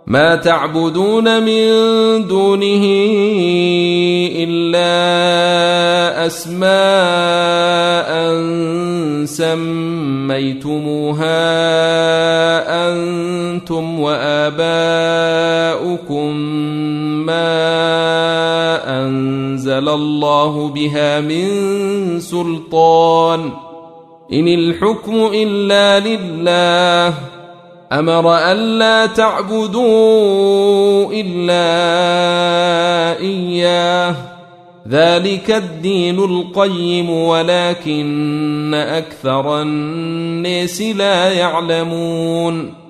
ما تعبدون من دونه إلا أسماء سميتموها أنتم وآباؤكم ما أنزل الله بها من سلطان إن الحكم إلا لله أمر ألا تعبدوا إلا إياه ذلك الدين القيم ولكن أكثر الناس لا يعلمون